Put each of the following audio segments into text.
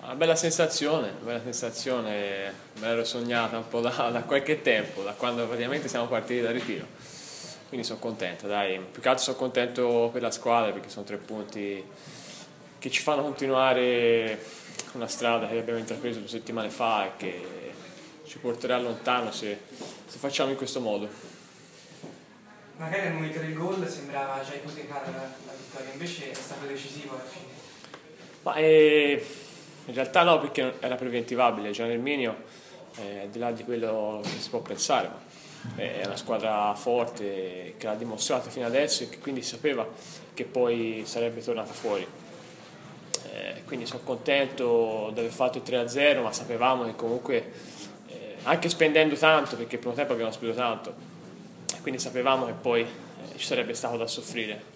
Una bella sensazione, me l'ero sognata un po' da qualche tempo, da quando praticamente siamo partiti dal ritiro. Quindi sono contento, dai, più che altro sono contento per la squadra perché sono 3 punti che ci fanno continuare una strada che abbiamo intrapreso 2 settimane fa e che ci porterà lontano se facciamo in questo modo. Magari al momento del gol sembrava già ipotecare la vittoria, invece è stato decisivo alla fine. In realtà no, perché era preventivabile, già nel Minio, al di là di quello che si può pensare, ma è una squadra forte che l'ha dimostrato fino adesso e che quindi sapeva che poi sarebbe tornata fuori. Quindi sono contento di aver fatto il 3-0, ma sapevamo che comunque, anche spendendo tanto, perché il primo tempo abbiamo speso tanto, quindi sapevamo che poi ci sarebbe stato da soffrire.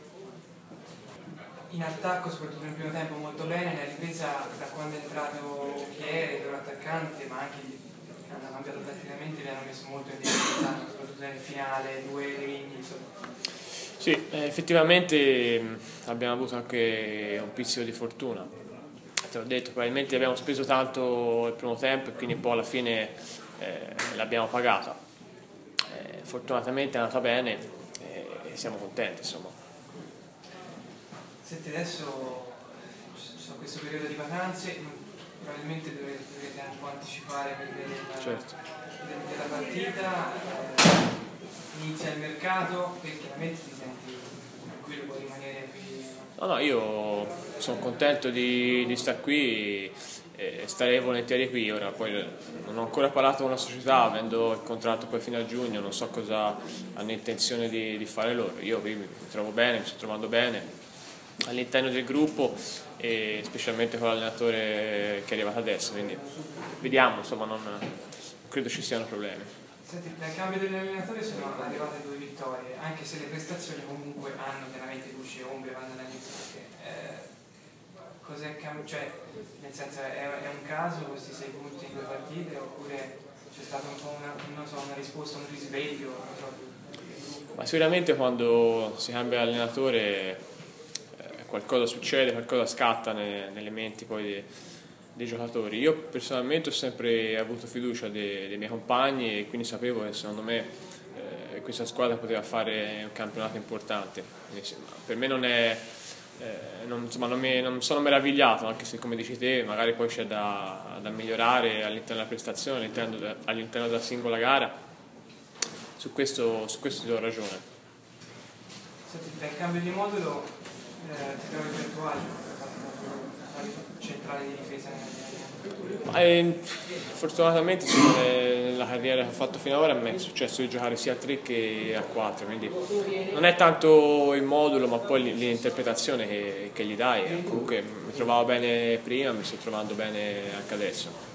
In attacco, soprattutto nel primo tempo, molto bene, nella ripresa da quando è entrato Chiere, il loro attaccante, ma anche che hanno cambiato tatticamente, li hanno messo molto in difficoltà, soprattutto nel finale, due Regni, insomma. Sì, effettivamente abbiamo avuto anche un pizzico di fortuna. Te l'ho detto, probabilmente abbiamo speso tanto il primo tempo e quindi poi alla fine l'abbiamo pagata. Fortunatamente è andata bene e siamo contenti, insomma. Senti, adesso ci sono questo periodo di vacanze, probabilmente dovete anche un po' anticipare per vedere Certo. la partita, inizia il mercato, perché chiaramente ti senti tranquillo, puoi rimanere qui. No, io sono contento di stare qui e starei volentieri qui. Ora poi non ho ancora parlato con la società, avendo il contratto poi fino a giugno, non so cosa hanno intenzione di fare loro. Io qui mi trovo bene, mi sto trovando bene all'interno del gruppo e specialmente con l'allenatore che è arrivato adesso, quindi vediamo, insomma non credo ci siano problemi. Senti, dal cambio dell'allenatore sono arrivate 2 vittorie, anche se le prestazioni comunque hanno chiaramente luci e ombre, vanno analizzate. Cos'è cambiato? Cioè, nel senso, è un caso questi 6 punti in 2 partite oppure c'è stata un po' una risposta, un risveglio? Non so. Ma sicuramente quando si cambia allenatore qualcosa succede, qualcosa scatta nelle menti poi dei giocatori. Io personalmente ho sempre avuto fiducia dei miei compagni e quindi sapevo che secondo me questa squadra poteva fare un campionato importante. Quindi, per me non sono meravigliato, anche se come dici te magari poi c'è da migliorare all'interno della prestazione, all'interno della singola gara. Su questo ti do ragione. Senti, dal cambio di modulo ti trovi più a tuo agio, centrale di difesa? Fortunatamente insomma, nella carriera che ho fatto finora mi è successo di giocare sia a 3 che a 4, quindi non è tanto il modulo ma poi l'interpretazione che gli dai. Comunque mi trovavo bene prima, mi sto trovando bene anche adesso.